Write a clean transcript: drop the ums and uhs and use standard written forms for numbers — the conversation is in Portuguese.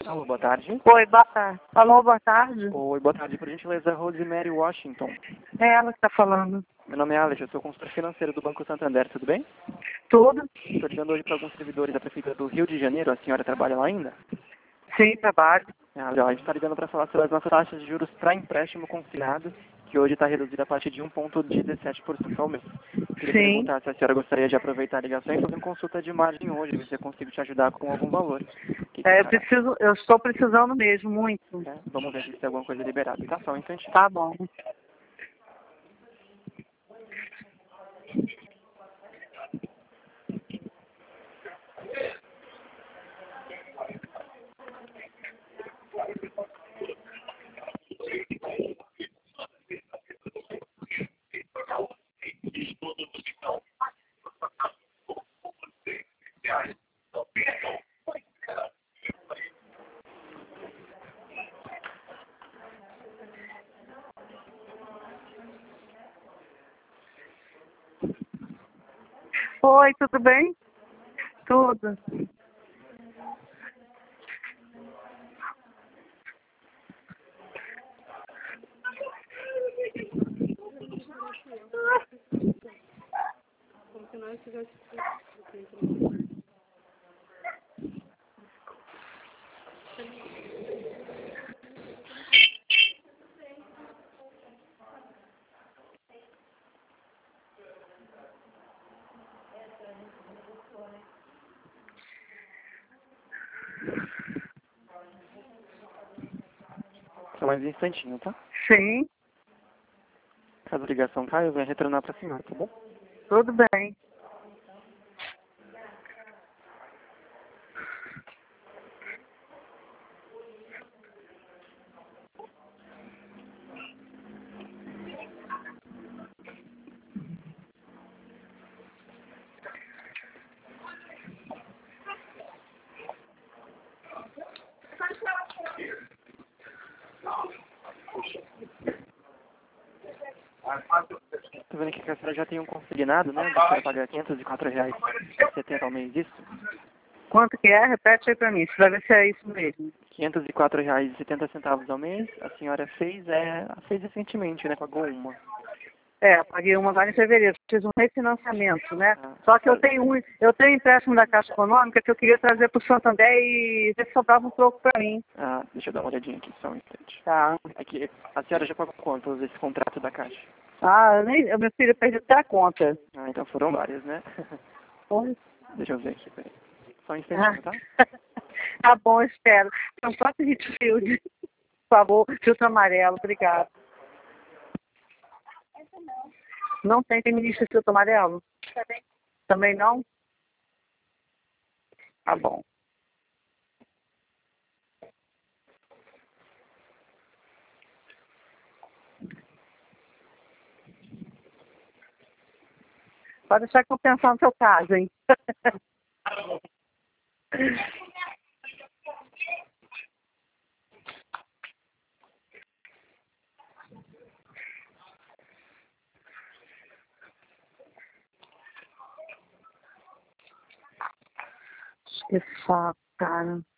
Alô, boa tarde. Oi, boa tarde. Alô, boa tarde. Oi, boa tarde. Por gentileza, Rosemary Washington. É ela que está falando. Meu nome é Alex, eu sou consultor financeiro do Banco Santander, tudo bem? Tudo? Estou ligando hoje para alguns servidores da Prefeitura do Rio de Janeiro. A senhora trabalha lá ainda? Sim, trabalho. A gente está ligando para falar sobre as nossas taxas de juros para empréstimo consignado, que hoje está reduzida a partir de 1,17% ao mês. Queria Sim. perguntar se a senhora gostaria de aproveitar a ligação e fazer uma consulta de margem hoje, ver se eu consigo te ajudar com algum valor. O que É, a senhora acha? eu estou precisando mesmo, muito. Vamos ver se tem alguma coisa liberada. Tá, só um instantinho. Tá bom. Oi, tudo bem? Tudo. Só mais um instantinho, tá? Sim, Caso a ligação caia, eu venho retornar para a senhora, tá bom? tudo bem. Tô vendo aqui que a senhora já tem um consignado, né? Da senhora pagar R$ 504,70 ao mês, isso? Quanto que é? Repete aí pra mim, pra ver se é isso mesmo. R$ 504,70 ao mês. A senhora fez recentemente, né? Pagou uma. É, paguei uma agora em fevereiro. Fiz um refinanciamento, né? Ah, Só que eu tenho empréstimo da Caixa Econômica que eu queria trazer para o Santander e ver se sobrava um troco para mim. deixa eu dar uma olhadinha aqui, só um instante. Tá. Aqui, a senhora já pagou quantos esse contrato da Caixa? Ah, meu filho perdeu até a conta. Então foram várias, né? Oi? Deixa eu ver aqui, peraí. Só um instantinho, tá? Tá bom, espero. Então, só Hitfield, por favor, filtro amarelo, obrigado. Não tem ministro filtro amarelo? Também não? Tá bom. Pode deixar que eu pensar no seu caso, hein? Que saco, cara.